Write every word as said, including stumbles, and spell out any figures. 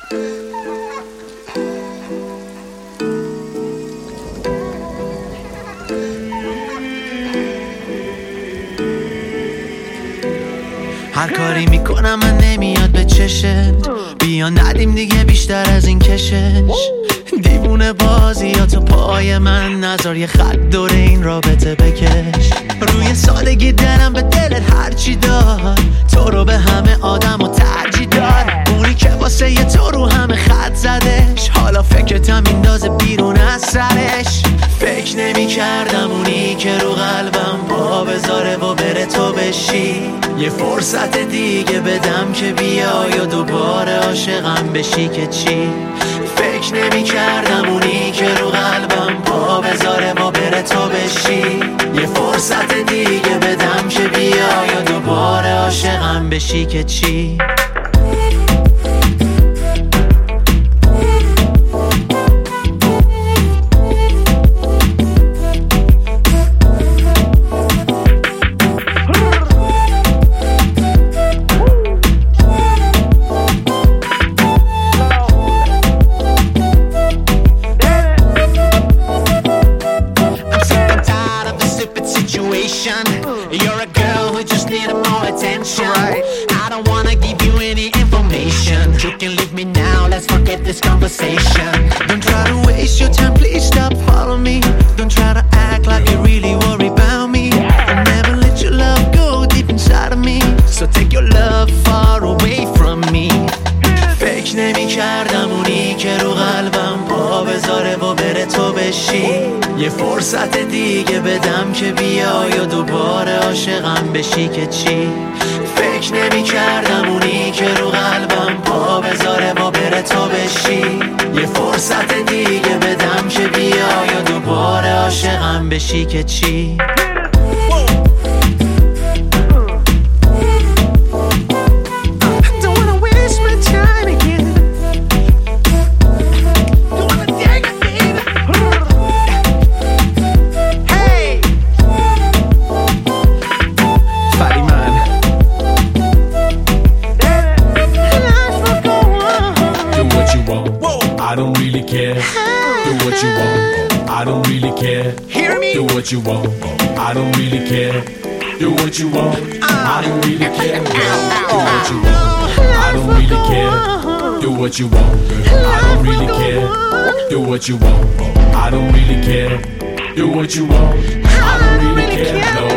هر کاری میکنم من نمیاد به چشت، بیا ندیم دیگه بیشتر از این کشش. دیوونه بازی یا تو پای من نذار یه خط دور این رابطه بکش. روی سادگی دلم به دلت هرچی داد، تو رو به همه آدم و ترجیح داد. اونی که واسه یه تو رو همه خط زدش، حالا فکرتم میندازه بیرون از سرش. فکر نمی کردم اونی که رو قلبم پا بذاره و بره تو بشی. یه فرصت دیگه بدم که بیای و دوباره عاشقم بشی که چی. فکر نمی کردم اونی که رو قلبم پا بذاره و بره تو بشی. یه فرصت دیگه بدم که بیای و دوباره عاشقم بشی که چی. You're a girl who just needed more attention. Right. I don't wanna give you any information. You can leave me now, let's forget this conversation. Don't try to waste your time, please stop following me. Don't try to act like you really worry about me. I'll never let your love go deep inside of me. So take your love far away from me. فکر نمی کردم اونی که رو قلبم پا بذاره و بره تو بشی. یه فرصت دیگه بدم که بیای و دوباره عاشقم بشی که چی. فکر نمی کردم اونی که رو قلبم پا بذاره و بره تو بشی. یه فرصت دیگه بدم که بیای و دوباره عاشقم بشی که چی. I don't really care. Do what you want. I don't really care. Hear me? Do what you want. I don't really care. Do what you want. I don't really care. Do what you want. I don't really care. Do what you want. I don't really care. Do what you want. I don't really care. Do what you want. I don't really care. No.